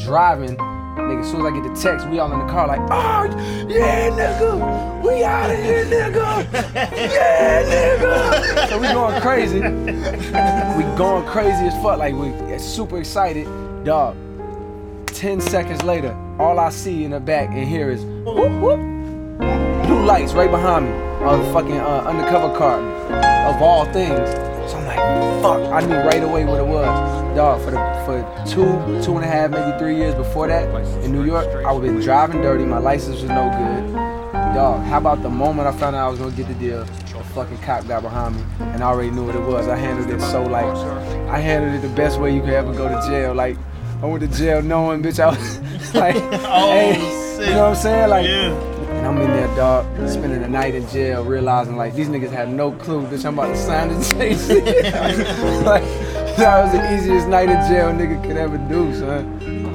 driving. Nigga, as soon as I get the text, we all in the car like, oh, yeah, nigga, we out of here, nigga, yeah, nigga. So we going crazy. We going crazy as fuck, like we super excited. Dog, 10 seconds later, all I see in the back and hear is, whoop, whoop. Blue lights right behind me on the fucking undercover car, of all things. So I'm like, fuck, I knew right away what it was. Dog, for 2.5, maybe 3 years before that, in New York, I was been driving dirty, my license was no good. Dog, how about the moment I found out I was gonna get the deal, a fucking cop got behind me, and I already knew what it was. I handled it so like, I handled it the best way you could ever go to jail. Like, I went to jail knowing, bitch, I was like, hey, you know what I'm saying? Like, and I'm in there, dog, spending the night in jail, realizing like these niggas had no clue, bitch, I'm about to sign the JC. Like, that was the easiest night in jail a nigga could ever do, son.